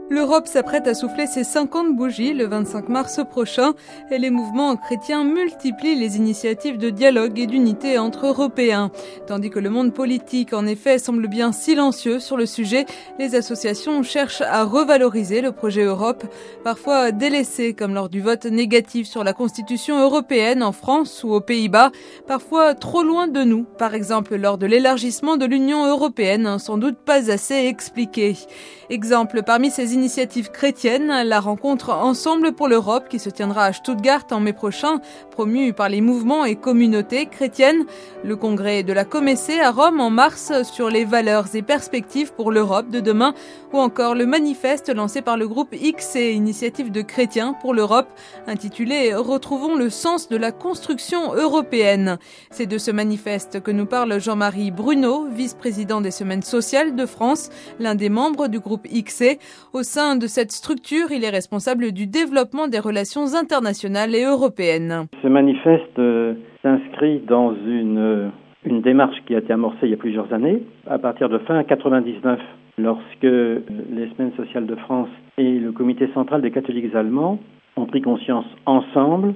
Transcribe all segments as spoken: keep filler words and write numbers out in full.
L'Europe s'apprête à souffler ses cinquante bougies le vingt-cinq mars prochain et les mouvements chrétiens multiplient les initiatives de dialogue et d'unité entre Européens. Tandis que le monde politique, en effet, semble bien silencieux sur le sujet, les associations cherchent à revaloriser le projet Europe, parfois délaissé comme lors du vote négatif sur la Constitution européenne en France ou aux Pays-Bas, parfois trop loin de nous, par exemple lors de l'élargissement de l'Union européenne, sans doute pas assez expliqué. Exemple parmi ces initiatives chrétiennes, la rencontre Ensemble pour l'Europe qui se tiendra à Stuttgart en mai prochain, promue par les mouvements et communautés chrétiennes, le congrès de la Comessé à Rome en mars sur les valeurs et perspectives pour l'Europe de demain, ou encore le manifeste lancé par le groupe X C, initiative de chrétiens pour l'Europe, intitulé « Retrouvons le sens de la construction européenne ». C'est de ce manifeste que nous parle Jean-Marie Bruno, vice-président des Semaines sociales de France, l'un des membres du groupe X C. Au sein de cette structure, il est responsable du développement des relations internationales et européennes. Ce manifeste euh, s'inscrit dans une, euh, une démarche qui a été amorcée il y a plusieurs années, à partir de fin quatre-vingt-dix-neuf, lorsque les Semaines sociales de France et le Comité central des catholiques allemands ont pris conscience ensemble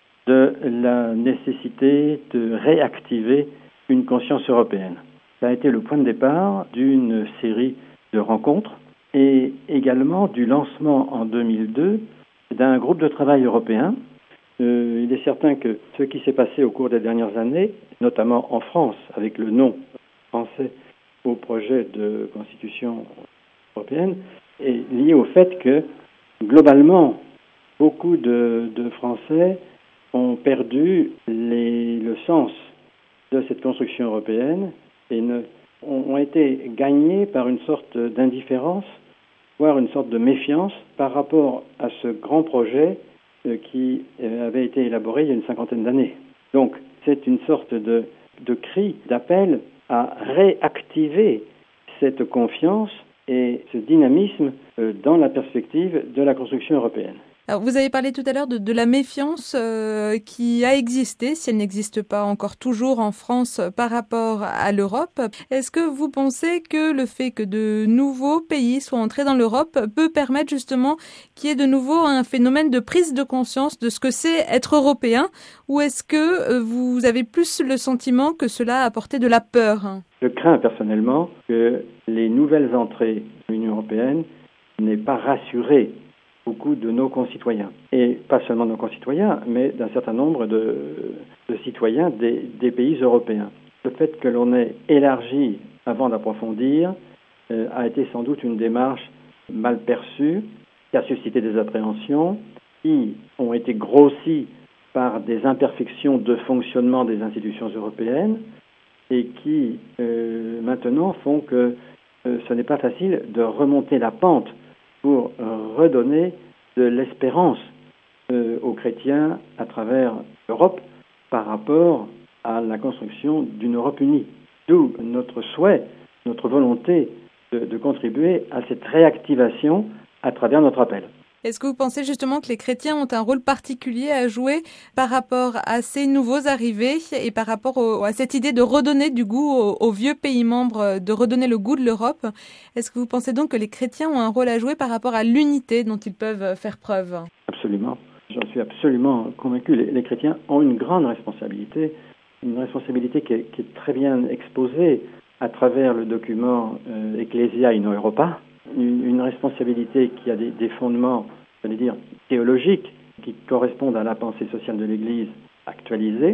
de la nécessité de réactiver une conscience européenne. Ça a été le point de départ d'une série de rencontres et également du lancement en deux mille deux d'un groupe de travail européen. Euh, il est certain que ce qui s'est passé au cours des dernières années, notamment en France, avec le nom français au projet de constitution européenne, est lié au fait que, globalement, beaucoup de, de Français ont perdu les, le sens de cette construction européenne et ne, ont, ont été gagnés par une sorte d'indifférence, voire une sorte de méfiance par rapport à ce grand projet euh, qui euh, avait été élaboré il y a une cinquantaine d'années. Donc, c'est une sorte de, de cri, d'appel à réactiver cette confiance et ce dynamisme euh, dans la perspective de la construction européenne. Alors, vous avez parlé tout à l'heure de, de la méfiance euh, qui a existé, si elle n'existe pas encore toujours en France par rapport à l'Europe. Est-ce que vous pensez que le fait que de nouveaux pays soient entrés dans l'Europe peut permettre justement qu'il y ait de nouveau un phénomène de prise de conscience de ce que c'est être européen, ou est-ce que vous avez plus le sentiment que cela a apporté de la peur ? Je crains personnellement que les nouvelles entrées de l'Union européenne n'aient pas rassuré beaucoup de nos concitoyens. Et pas seulement nos concitoyens, mais d'un certain nombre de, de citoyens des, des pays européens. Le fait que l'on ait élargi avant d'approfondir euh, a été sans doute une démarche mal perçue, qui a suscité des appréhensions, qui ont été grossies par des imperfections de fonctionnement des institutions européennes et qui euh, maintenant font que euh, ce n'est pas facile de remonter la pente pour redonner de l'espérance euh, aux chrétiens à travers l'Europe par rapport à la construction d'une Europe unie. D'où notre souhait, notre volonté de, de contribuer à cette réactivation à travers notre appel. Est-ce que vous pensez justement que les chrétiens ont un rôle particulier à jouer par rapport à ces nouveaux arrivés et par rapport au, à cette idée de redonner du goût aux, aux vieux pays membres, de redonner le goût de l'Europe? Est-ce que vous pensez donc que les chrétiens ont un rôle à jouer par rapport à l'unité dont ils peuvent faire preuve? Absolument. J'en suis absolument convaincu. Les, les chrétiens ont une grande responsabilité, une responsabilité qui est, qui est très bien exposée à travers le document euh, Ecclesia in Europa. Une, une responsabilité qui a des, des fondements, j'allais dire, théologiques, qui correspondent à la pensée sociale de l'Église actualisée.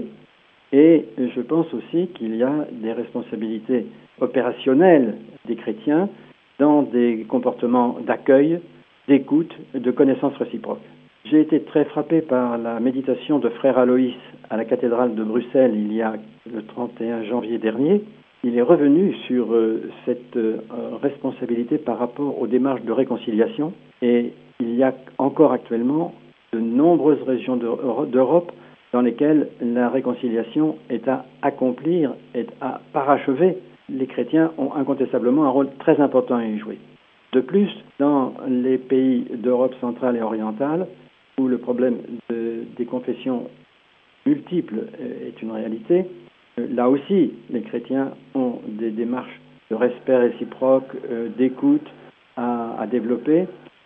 Et je pense aussi qu'il y a des responsabilités opérationnelles des chrétiens dans des comportements d'accueil, d'écoute, de connaissance réciproque. J'ai été très frappé par la méditation de Frère Aloïs à la cathédrale de Bruxelles il y a le trente et un janvier dernier. Il est revenu sur euh, cette euh, responsabilité par rapport aux démarches de réconciliation et il y a encore actuellement de nombreuses régions d'Europe dans lesquelles la réconciliation est à accomplir, est à parachever. Les chrétiens ont incontestablement un rôle très important à y jouer. De plus, dans les pays d'Europe centrale et orientale, où le problème de, des confessions multiples est une réalité, là aussi, les chrétiens ont des démarches de respect réciproque, euh, d'écoute à, à développer.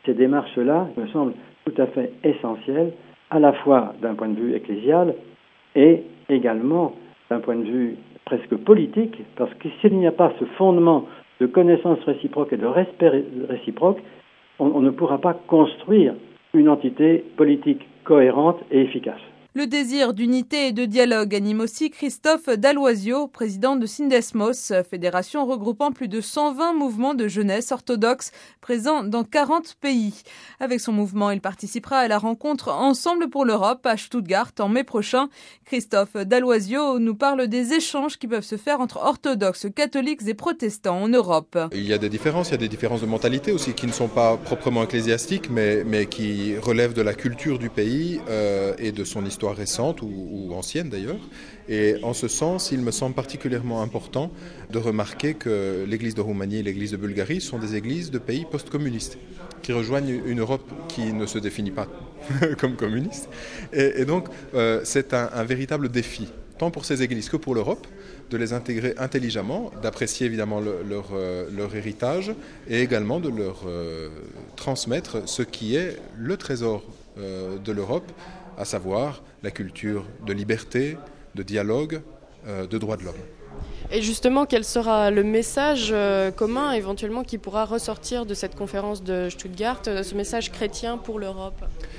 Ces démarches-là me semblent tout à fait essentielles, à la fois d'un point de vue ecclésial et également d'un point de vue presque politique, parce que s'il n'y a pas ce fondement de connaissance réciproque et de respect réciproque, on, on ne pourra pas construire une entité politique cohérente et efficace. Le désir d'unité et de dialogue anime aussi Christophe Dalloisio, président de Syndesmos, fédération regroupant plus de cent vingt mouvements de jeunesse orthodoxe présents dans quarante pays. Avec son mouvement, il participera à la rencontre Ensemble pour l'Europe à Stuttgart en mai prochain. Christophe Dalloisio nous parle des échanges qui peuvent se faire entre orthodoxes, catholiques et protestants en Europe. Il y a des différences, il y a des différences de mentalité aussi qui ne sont pas proprement ecclésiastiques, mais, mais qui relèvent de la culture du pays euh, et de son histoire récente ou, ou ancienne d'ailleurs. Et en ce sens, il me semble particulièrement important de remarquer que l'Église de Roumanie et l'Église de Bulgarie sont des églises de pays post-communistes qui rejoignent une Europe qui ne se définit pas comme communiste. Et, et donc, euh, c'est un, un véritable défi, tant pour ces églises que pour l'Europe, de les intégrer intelligemment, d'apprécier évidemment le, leur, euh, leur héritage et également de leur euh, transmettre ce qui est le trésor euh, de l'Europe, à savoir la culture de liberté, de dialogue, euh, de droits de l'homme. Et justement, quel sera le message euh, commun éventuellement qui pourra ressortir de cette conférence de Stuttgart, euh, ce message chrétien pour l'Europe ?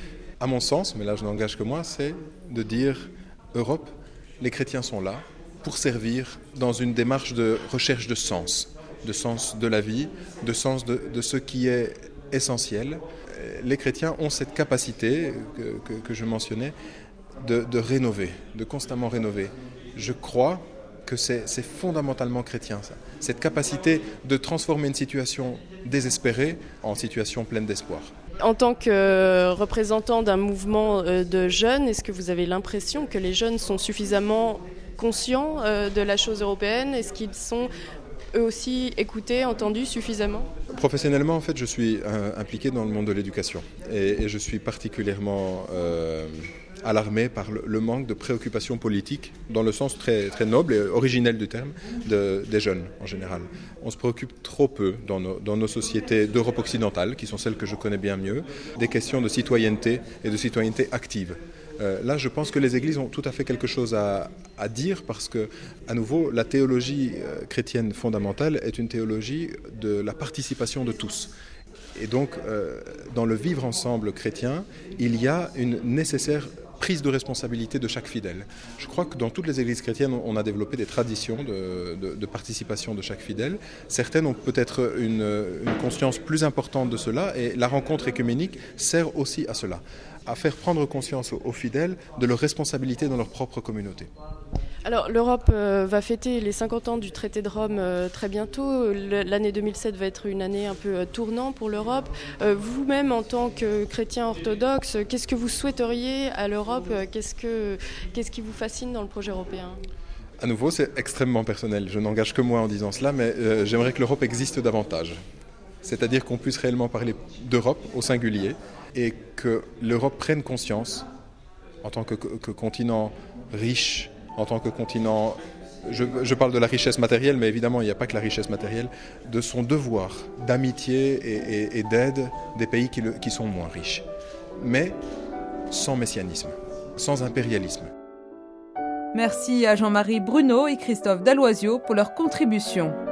À mon sens, mais là je n'engage que moi, c'est de dire Europe, les chrétiens sont là pour servir dans une démarche de recherche de sens, de sens de la vie, de sens de, de ce qui est essentiel. Les chrétiens ont cette capacité que, que, que je mentionnais de, de rénover, de constamment rénover. Je crois que c'est, c'est fondamentalement chrétien, ça. Cette capacité de transformer une situation désespérée en situation pleine d'espoir. En tant que représentant d'un mouvement de jeunes, est-ce que vous avez l'impression que les jeunes sont suffisamment conscients de la chose européenne ? Est-ce qu'ils sont eux aussi écoutés, entendus suffisamment ? Professionnellement, en fait, je suis euh, impliqué dans le monde de l'éducation et, et je suis particulièrement euh, alarmé par le, le manque de préoccupation politique, dans le sens très, très noble et originel du terme, de, des jeunes en général. On se préoccupe trop peu dans nos, dans nos sociétés d'Europe occidentale, qui sont celles que je connais bien mieux, des questions de citoyenneté et de citoyenneté active. Euh, là, je pense que les églises ont tout à fait quelque chose à, à dire parce que, à nouveau, la théologie euh, chrétienne fondamentale est une théologie de la participation de tous. Et donc, euh, dans le vivre ensemble chrétien, il y a une nécessaire prise de responsabilité de chaque fidèle. Je crois que dans toutes les églises chrétiennes, on a développé des traditions de, de, de participation de chaque fidèle. Certaines ont peut-être une, une conscience plus importante de cela et la rencontre écuménique sert aussi à cela, à faire prendre conscience aux, aux fidèles de leur responsabilité dans leur propre communauté. Alors, l'Europe euh, va fêter les cinquante ans du traité de Rome euh, très bientôt. Le, l'année deux mille sept va être une année un peu euh, tournant pour l'Europe. Euh, vous-même, en tant que chrétien orthodoxe, qu'est-ce que vous souhaiteriez à l'Europe ? Qu'est-ce que, qu'est-ce qui vous fascine dans le projet européen ? À nouveau, c'est extrêmement personnel. Je n'engage que moi en disant cela, mais euh, j'aimerais que l'Europe existe davantage. C'est-à-dire qu'on puisse réellement parler d'Europe au singulier et que l'Europe prenne conscience, en tant que, que, que continent riche, en tant que continent, je, je parle de la richesse matérielle, mais évidemment il n'y a pas que la richesse matérielle, de son devoir d'amitié et, et, et d'aide des pays qui, le, qui sont moins riches, mais sans messianisme, sans impérialisme. Merci à Jean-Marie Bruno et Christophe Dalloisio pour leur contribution.